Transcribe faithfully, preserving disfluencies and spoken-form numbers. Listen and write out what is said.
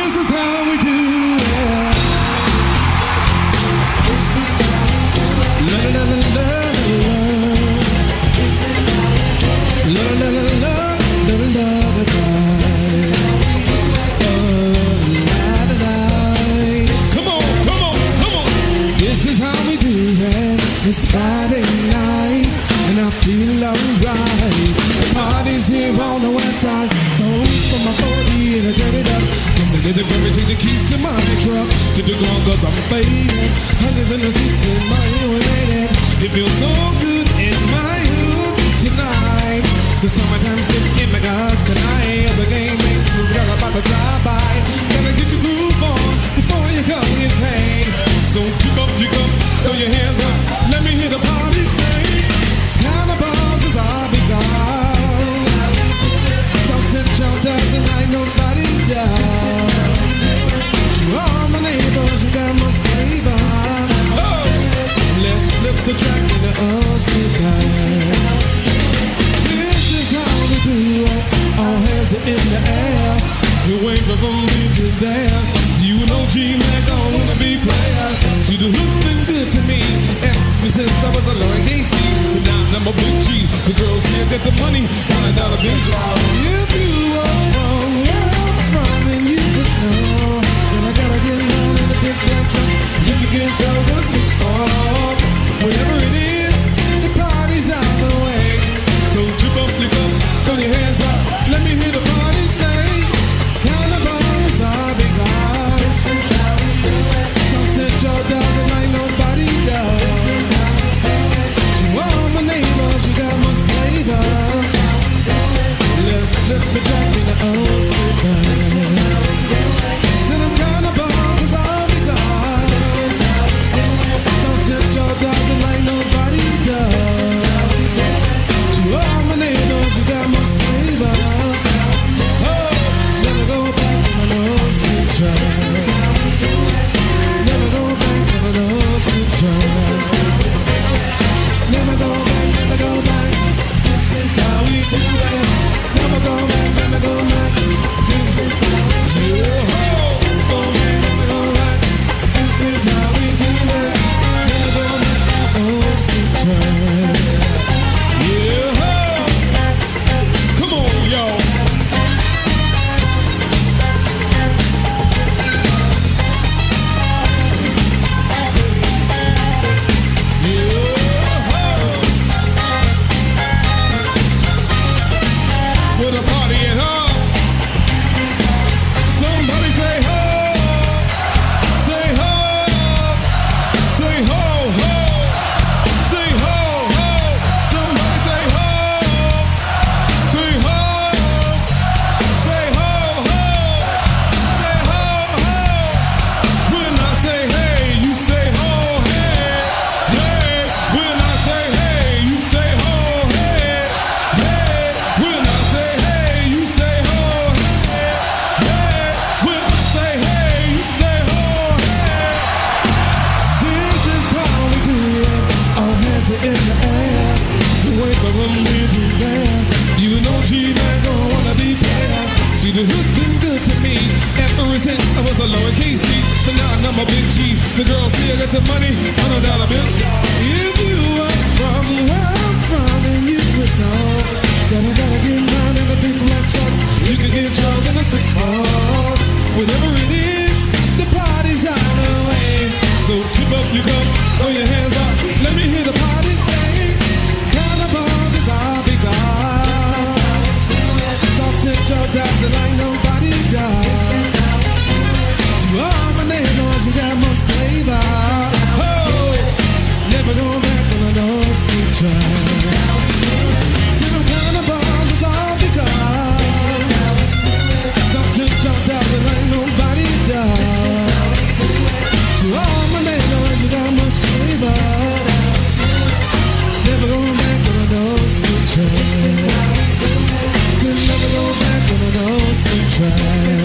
It's Friday night and I feel alright. The party's here on the west side, so reach for my forty and I turn it up. Guess I did the gravy, take the keys to my truck. Get the gun cause I'm fading. Hundreds in the seats in my urinated. It feels so good in my hood tonight. The summertime's getting in my guys. Can I have the game? Got about to drive by. Gotta get your groove on before you come get paid. So jump up, you go, throw your hands up. Let me hear the party sing. Cannibals is all begun. South Central doesn't like nobody does. To all my neighbors, you got much flavor. Oh, let's flip the track in the us tonight. This is how we do it. All hands are in the air. You're waving from here to there. You know G-Mac don't wanna be player. See, the hood's been good to me ever since I was a lowercase C. But now I'm a big G. The girls here get the money, find out a big job. If you are from where I'm from, then you would know. Then I gotta get down in the big black truck. You can get yours in a six four. Whatever it is, the party's out the way. So jump up, you go, throw your hands up. Let me hear the party sing. Cannibals are big guys. South Central doesn't like nobody does. To all my neighbors, you got much flavor. Let's flip the track in the old slipper. Send them cannibals is all we got. South Central doesn't like nobody does. To all my neighbors, you got much flavor. Oh, never go back on an old street track. Never go back on an old street track. Never go back, never go back. This is how we do it. Never go back, never go back. This is how we do it. Never go back, never go back. This is how we do it. Never go back on an old street track. Yeah. Come on, y'all. With a party at home. Somebody say ho, say ho, say ho, ho, say ho, ho. Somebody say ho, say ho, say ho, ho, say ho, ho. When I say hey, you say ho, hey, hey. When I say hey, you say ho, hey, hey. When I say hey, you say ho, hey, hey. When I say hey, you say ho, hey. This is how we do it. All hands are in the air. You wait for them to do that. You know G-Man don't wanna be player. See, the hood's been good to me ever since I was a lowercase C. But now I'm a big G. The girls here get the money, hundred dollar bills. If you are from where I'm from, then you would know. Gotta, gotta get down in the big black truck. You can get yours in a six four. Whatever it is, the party's out of the way. So chip up, you come, throw your hands up. Let me hear the party sing. Cannibals is all because South Central doesn't like nobody does. To all my neighbors, you got much flavor. Oh, never go back on an old street track. See them cannibals is all because South Central doesn't like nobody does. To all my neighbors, you got much flavor. Never go back on an old street track. Never go back on an old street track.